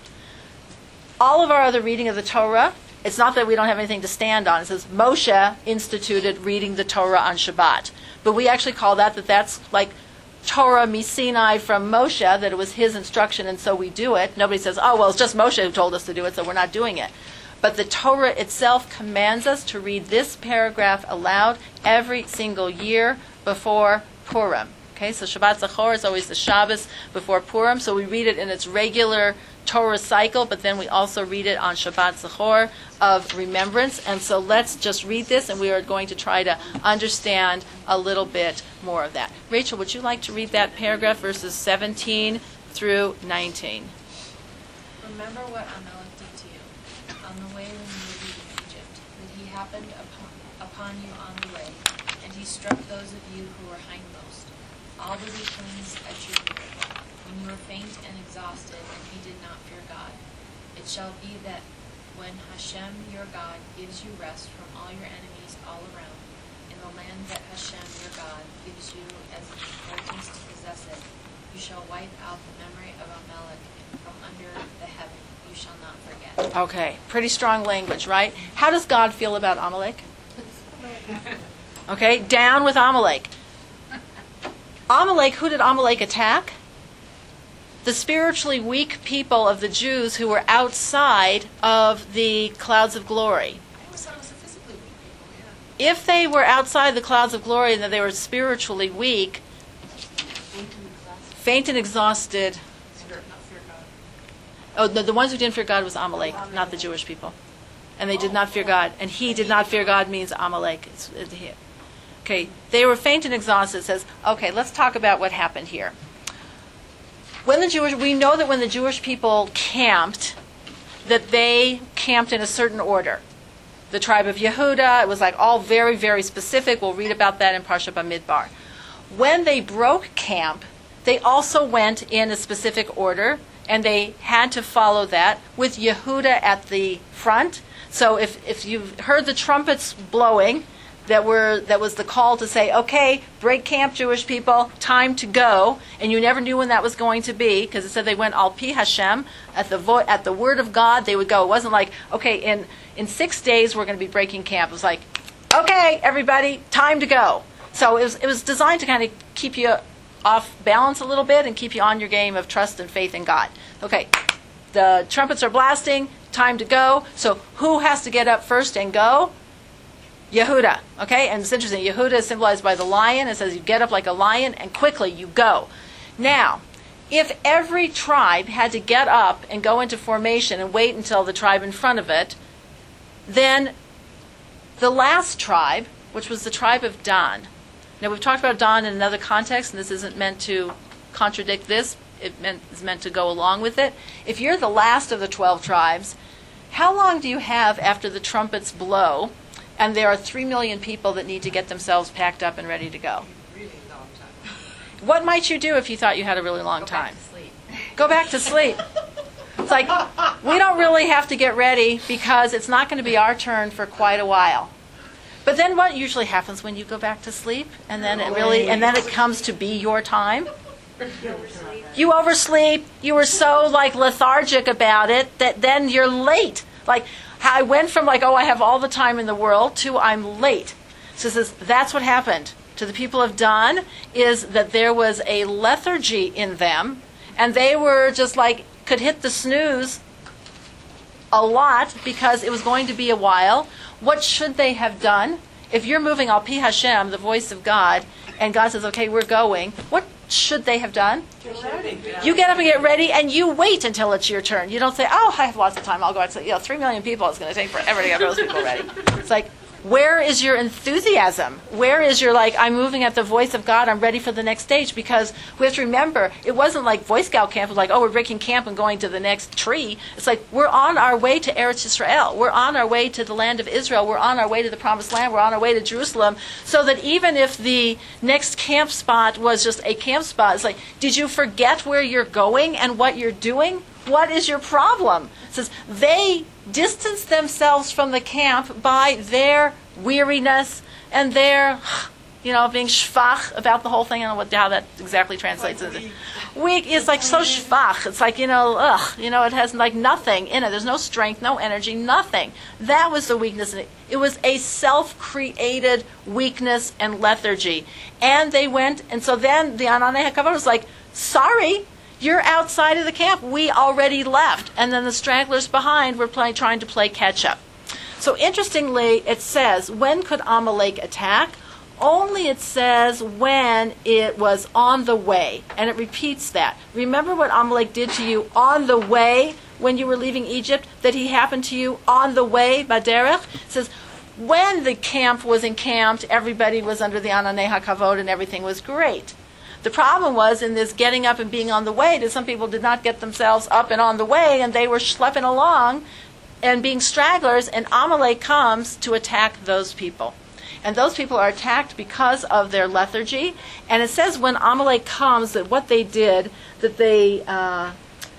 All of our other reading of the Torah, it's not that we don't have anything to stand on. It says Moshe instituted reading the Torah on Shabbat. But we actually call that's like Torah Misinai from Moshe, that it was his instruction and so we do it. Nobody says, oh, well, it's just Moshe who told us to do it, so we're not doing it. but the Torah itself commands us to read this paragraph aloud every single year before Purim. Okay, so Shabbat Zachor is always the Shabbos before Purim, so we read it in its regular Torah cycle, but then we also read it on Shabbat Zachor of remembrance. And so let's just read this, and we are going to try to understand a little bit more of that. Rachel, would you like to read that paragraph, verses 17 through 19? Remember what Amalek did to you on the way when you were leaving Egypt, that he happened upon you on the way, and he struck those of you who were hindmost, all the weaklings at your feet, when you were faint and exhausted, and he did not fear God. It shall be that when Hashem your God gives you rest from all your enemies all around, in the land that Hashem your God gives you as an inheritance to possess it, you shall wipe out the memory of Amalek from under the heaven. You shall not forget. Okay, pretty strong language, right? How does God feel about Amalek? Okay, down with Amalek. Amalek, who did Amalek attack? The spiritually weak people of the Jews who were outside of the clouds of glory. I always thought it was the physically weak people, yeah. If they were outside the clouds of glory and that they were spiritually weak, faint and exhausted. Oh, the ones who didn't fear God was Amalek, not the Jewish people. And they did not fear God. And he did not fear God means Amalek. Okay, they were faint and exhausted. It says, okay, let's talk about what happened here. We know that when the Jewish people camped, that they camped in a certain order. The tribe of Yehuda, it was like all very, very specific. We'll read about that in Parsha Bamidbar. When they broke camp, they also went in a specific order, and they had to follow that with Yehuda at the front. So if you heard the trumpets blowing, that was the call to say, okay, break camp, Jewish people, time to go. And you never knew when that was going to be, because it said they went al pi Hashem, at the word of God, they would go. It wasn't like, okay, in 6 days we're going to be breaking camp. It was like, okay, everybody, time to go. So it was designed to kind of keep you off balance a little bit and keep you on your game of trust and faith in God. Okay, the trumpets are blasting, time to go. So who has to get up first and go? Yehuda. Okay, and it's interesting. Yehuda is symbolized by the lion. It says you get up like a lion and quickly you go. Now, if every tribe had to get up and go into formation and wait until the tribe in front of it, then the last tribe, which was the tribe of Dan. Now, we've talked about Dan in another context, and this isn't meant to contradict this. It's meant to go along with it. If you're the last of the 12 tribes, how long do you have after the trumpets blow, and there are 3 million people that need to get themselves packed up and ready to go? Really long time. What might you do if you thought you had a really long time? Go back to sleep. Go back to sleep. It's like, we don't really have to get ready because it's not going to be our turn for quite a while. But then what usually happens when you go back to sleep and then it comes to be your time? You oversleep. You were so lethargic about it that then you're late. Like I went from I have all the time in the world to I'm late. So it says that's what happened to the people of Dan, is that there was a lethargy in them, and they were just could hit the snooze a lot because it was going to be a while. What should they have done? If you're moving al pi Hashem, the voice of God, and God says, okay, we're going, what should they have done? Get ready. You get up and get ready, and you wait until it's your turn. You don't say, oh, I have lots of time, I'll go out. 3 million people, it's going to take forever to get those people ready. It's like, where is your enthusiasm? Where is your, I'm moving at the voice of God, I'm ready for the next stage? Because we have to remember, it wasn't like Boy Scout camp. It was we're breaking camp and going to the next tree. It's we're on our way to Eretz Yisrael. We're on our way to the land of Israel. We're on our way to the Promised Land. We're on our way to Jerusalem. So that even if the next camp spot was just a camp spot, it's did you forget where you're going and what you're doing? What is your problem? It says they distance themselves from the camp by their weariness and their, being shvach about the whole thing. I don't know how that exactly translates. Weak is so shvach. It's it has nothing in it. There's no strength, no energy, nothing. That was the weakness. It was a self-created weakness and lethargy. And they went, and so then the Ananei HaKavod was sorry, You're outside of the camp. We already left. And then the stragglers behind were trying to play catch up. So interestingly, it says, when could Amalek attack? Only it says when it was on the way. And it repeats that. Remember what Amalek did to you on the way when you were leaving Egypt? That he happened to you on the way, Baderech? It says, when the camp was encamped, everybody was under the Ananei HaKavod and everything was great. The problem was in this getting up and being on the way that some people did not get themselves up and on the way, and they were schlepping along and being stragglers, and Amalek comes to attack those people. And those people are attacked because of their lethargy. And it says when Amalek comes that what they did, the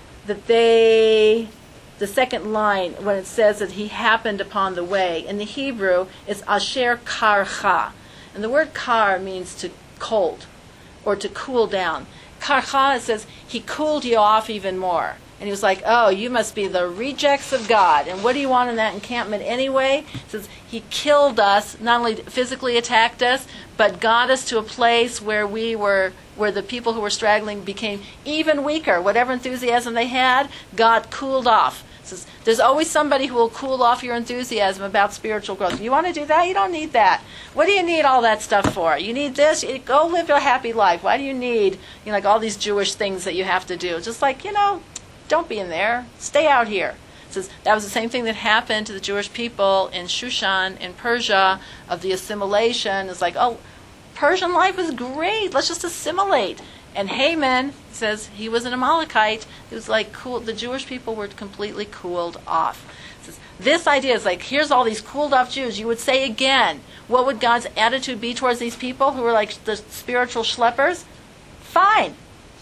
second line, when it says that he happened upon the way, in the Hebrew, it's asher karcha. And the word kar means to cold, or to cool down. Karcha, it says, he cooled you off even more. And he was like, oh, you must be the rejects of God. And what do you want in that encampment anyway? It says, he killed us, not only physically attacked us, but got us to a place where where the people who were straggling became even weaker. Whatever enthusiasm they had got cooled off. It says, there's always somebody who will cool off your enthusiasm about spiritual growth. You want to do that? You don't need that. What do you need all that stuff for? You need this? Go live a happy life. Why do you need, like all these Jewish things that you have to do? Just like, don't be in there. Stay out here. It says that was the same thing that happened to the Jewish people in Shushan, in Persia, of the assimilation. It's like, oh, Persian life was great. Let's just assimilate. And Haman says he was an Amalekite. It was like cool. The Jewish people were completely cooled off. It says, this idea is like, here's all these cooled off Jews. You would say again, what would God's attitude be towards these people who were like the spiritual schleppers? Fine.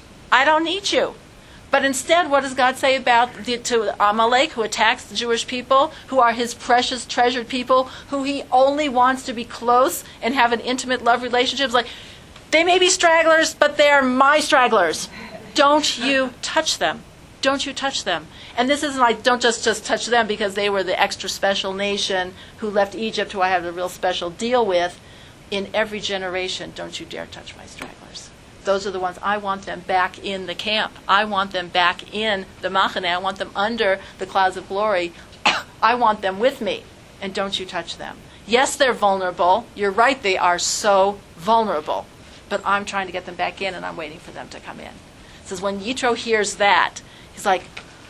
I don't need you. But instead, what does God say to Amalek, who attacks the Jewish people, who are his precious, treasured people, who he only wants to be close and have an intimate love relationship? It's like, they may be stragglers, but they're my stragglers. Don't you touch them. Don't you touch them. And this isn't like, don't just touch them because they were the extra special nation who left Egypt, who I have a real special deal with. In every generation, don't you dare touch my stragglers. Those are the ones I want them back in the camp. I want them back in the Machaneh. I want them under the clouds of glory. I want them with me. And don't you touch them. Yes, they're vulnerable. You're right, they are so vulnerable. But I'm trying to get them back in, and I'm waiting for them to come in. It says when Yitro hears that, he's like,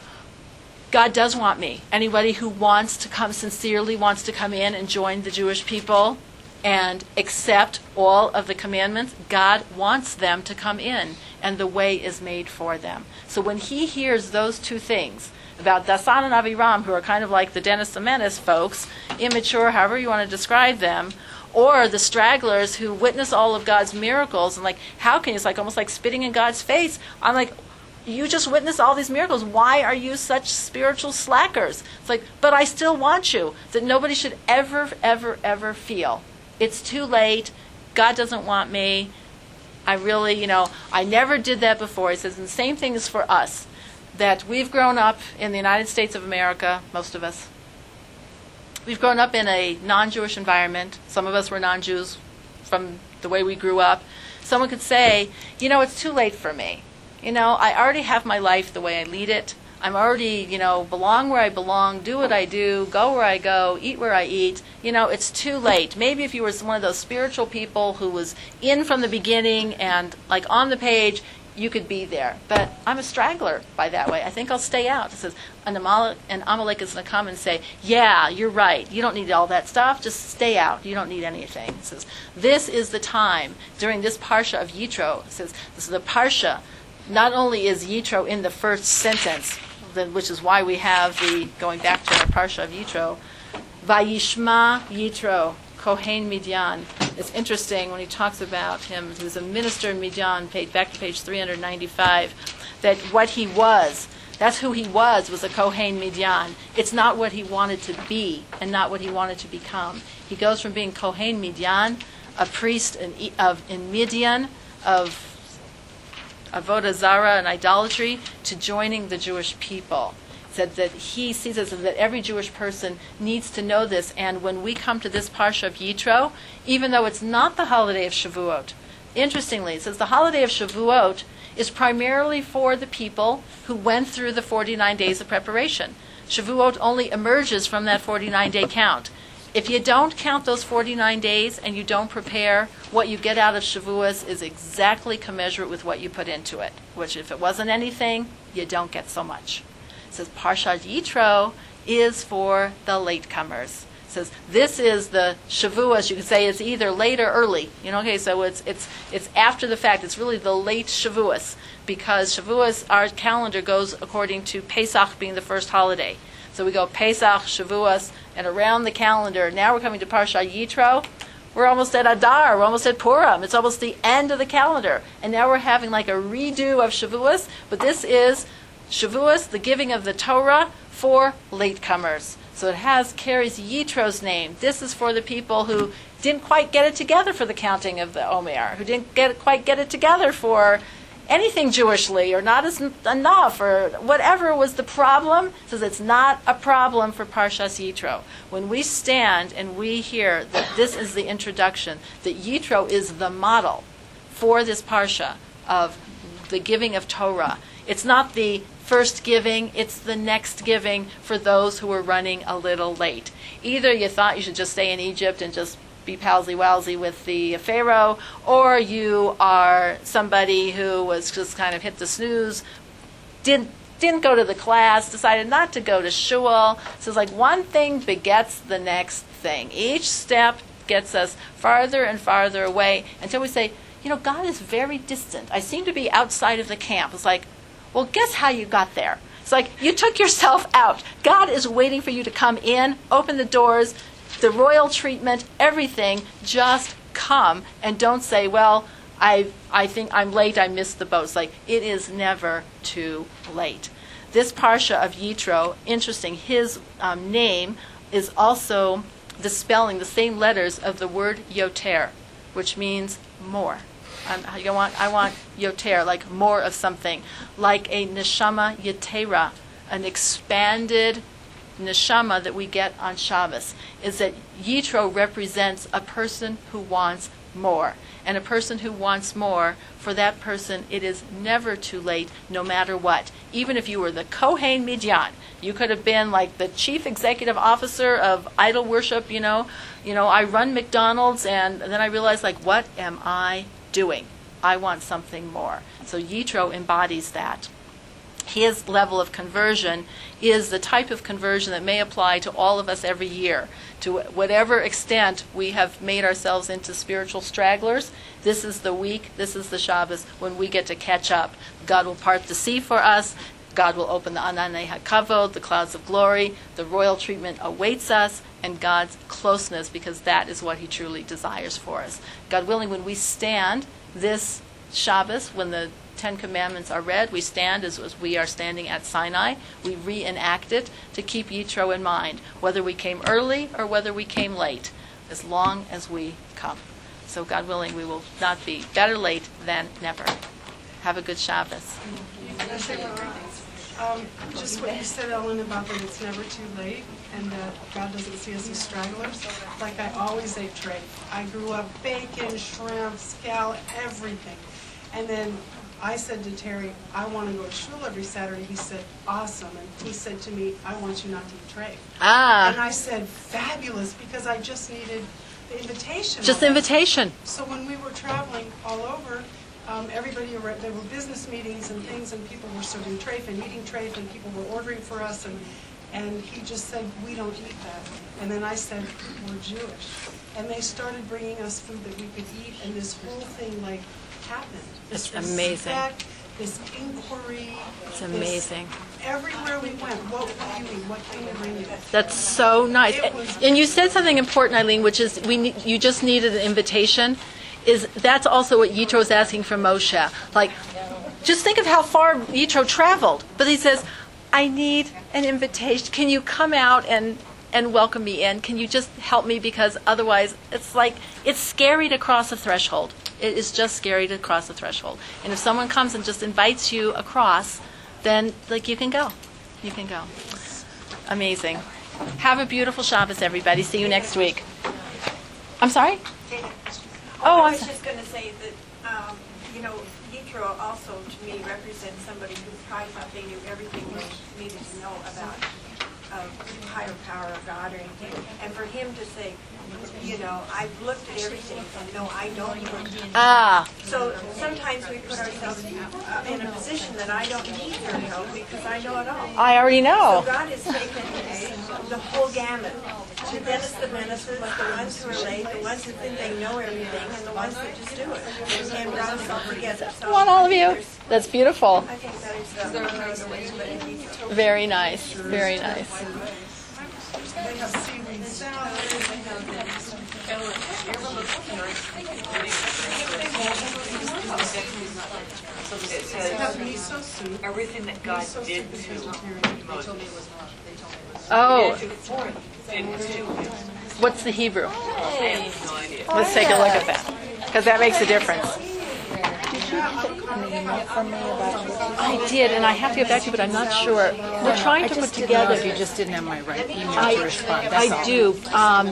God does want me. Anybody who wants to come sincerely, wants to come in and join the Jewish people and accept all of the commandments, God wants them to come in, and the way is made for them. So when he hears those two things about Dasan and Aviram, who are kind of like the Dennis the Menace folks, immature, however you want to describe them, or the stragglers who witness all of God's miracles, and like, how can you, it's like almost like spitting in God's face. I'm like, you just witnessed all these miracles. Why are you such spiritual slackers? It's like, but I still want you. That nobody should ever, ever, ever feel it's too late. God doesn't want me. I really, I never did that before. He says, and the same thing is for us, that we've grown up in the United States of America, most of us. We've grown up in a non-Jewish environment. Some of us were non-Jews from the way we grew up. Someone could say, it's too late for me. I already have my life the way I lead it. I'm already, belong where I belong, do what I do, go where I go, eat where I eat. It's too late. Maybe if you were one of those spiritual people who was in from the beginning and like on the page, you could be there. But I'm a straggler by that way. I think I'll stay out. It says, and Amalek is going to come and say, yeah, you're right. You don't need all that stuff. Just stay out. You don't need anything. It says, this is the time during this Parsha of Yitro. It says, this is the Parsha. Not only is Yitro in the first sentence, which is why we have going back to our Parsha of Yitro, Vayishma Yitro, Kohen Midian. It's interesting when he talks about him, he was a minister in Midian, back to page 395, that what he was, that's who he was a Kohen Midian. It's not what he wanted to be and not what he wanted to become. He goes from being Kohen Midian, a priest in Midian, of Avodah Zarah and idolatry, to joining the Jewish people. Said that he sees us as that every Jewish person needs to know this, and when we come to this Parsha of Yitro, even though it's not the holiday of Shavuot, interestingly, it says the holiday of Shavuot is primarily for the people who went through the 49 days of preparation. Shavuot only emerges from that 49-day count. If you don't count those 49 days and you don't prepare, what you get out of Shavuos is exactly commensurate with what you put into it, which if it wasn't anything, you don't get so much. It says Parshat Yitro is for the latecomers. It says this is the Shavuos. You could say it's either late or early. Okay, so it's after the fact. It's really the late Shavuos, because Shavuos, our calendar goes according to Pesach being the first holiday. So we go Pesach, Shavuos, and around the calendar. Now we're coming to Parshat Yitro. We're almost at Adar. We're almost at Purim. It's almost the end of the calendar. And now we're having like a redo of Shavuos. But this is Shavuos, the giving of the Torah for latecomers. So it carries Yitro's name. This is for the people who didn't quite get it together for the counting of the Omer, who didn't quite get it together for anything Jewishly, or not as enough, or whatever was the problem. It says it's not a problem for Parshas Yitro. When we stand and we hear that this is the introduction, that Yitro is the model for this Parsha of the giving of Torah, it's not the first giving, it's the next giving for those who are running a little late. Either you thought you should just stay in Egypt and just be palsy-walsy with the Pharaoh, or you are somebody who was just kind of hit the snooze, didn't go to the class, decided not to go to shul. So it's like one thing begets the next thing. Each step gets us farther and farther away until we say, God is very distant. I seem to be outside of the camp. It's like, well, guess how you got there? It's like you took yourself out. God is waiting for you to come in, open the doors, the royal treatment, everything. Just come and don't say, well, I think I'm late, I missed the boat. It's like, it is never too late. This Parsha of Yitro, interesting, his name is also the spelling, the same letters of the word Yoter, which means more. I want Yoter, like more of something, like a neshama yetera, an expanded neshama that we get on Shabbos, is that Yitro represents a person who wants more. And a person who wants more, for that person, it is never too late, no matter what. Even if you were the Kohen Midyan, you could have been like the chief executive officer of idol worship, I run McDonald's, and then I realized, like, what am I doing? I want something more. So Yitro embodies that. His level of conversion is the type of conversion that may apply to all of us every year. To whatever extent we have made ourselves into spiritual stragglers, this is the week, this is the Shabbos, when we get to catch up. God will part the sea for us. God will open the Ananei HaKavod, the clouds of glory. The royal treatment awaits us, and God's closeness, because that is what He truly desires for us. God willing, when we stand this Shabbos, when the Ten Commandments are read, we stand as we are standing at Sinai. We reenact it to keep Yitro in mind, whether we came early or whether we came late, as long as we come. So God willing, we will not be better late than never. Have a good Shabbos. Just what you said, Ellen, about that it's never too late and that God doesn't see us as stragglers. Like, I always ate treif. I grew up bacon, shrimp, scallop, everything. And then I said to Terry, I want to go to shul every Saturday. He said, awesome. And he said to me, I want you not to eat treif. And I said, fabulous, because I just needed the invitation. Just the invitation. So when we were traveling all over, everybody, there were business meetings and things, and people were serving treif and eating treif, and people were ordering for us, and he just said, we don't eat that. And then I said, we're Jewish. And they started bringing us food that we could eat, and this whole thing, like, happened. It's amazing. This inquiry. It's amazing. Everywhere we went, what will you eat? What can we bring you? That's so nice. And you said something important, Eileen, which is you just needed an invitation. That's also what Yitro is asking from Moshe. Like, just think of how far Yitro traveled. But he says, I need an invitation. Can you come out and welcome me in? Can you just help me? Because otherwise, it's scary to cross a threshold. It is just scary to cross a threshold. And if someone comes and just invites you across, then, you can go. You can go. Amazing. Have a beautiful Shabbos, everybody. See you next week. I'm sorry? I was just going to say that, Yitro also, to me, represents somebody who probably thought they knew everything they needed to know about higher power of God or anything. And for him to say, you know, I've looked at everything, and no, I don't know. So sometimes we put ourselves in a position that I don't need her help because I know it all. I already know. So God has taken the whole gamut. The Dennis the Menaces, the ones who are late, the ones who think they know everything, and the ones that just do it. And brought us all together. So I want all of you. That's beautiful. I think that is a nice way to put it. Very nice. Very nice. They have seaweed salad. It says Miso soup. everything that God Miso did soup is to vegetarian. Moses. Oh, Did to what's the Hebrew? I have no idea. Let's take a look at that, because that makes a difference. I did, and I have to get back to you, but I'm not sure. We're trying to put together. You just didn't have my right email to respond. That's all. I do.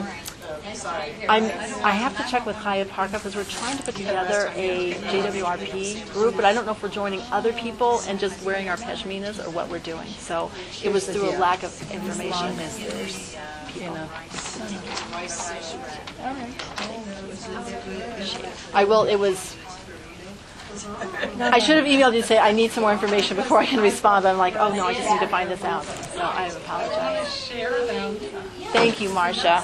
I have to check with Hyatt Parka because we're trying to put together a JWRP group, but I don't know if we're joining other people and just wearing our pashminas or what we're doing. So it was through a lack of information. As long as there's, you know. All right. I will. It was. I should have emailed you to say I need some more information before I can respond. But I'm like, oh no, I just need to find this out. So I apologize. Share them. Thank you, Marcia.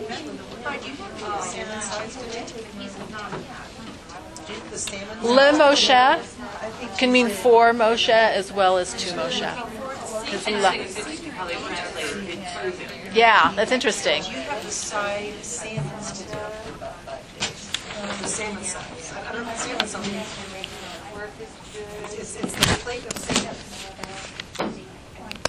The salmon. Le Moshe can mean for Moshe as well as to Moshe. 'Cause he left. It's probably translated into them. Yeah, that's interesting. Do you have the side salmons today? The salmon sides. I don't know, salmon something. It's the plate of salmon.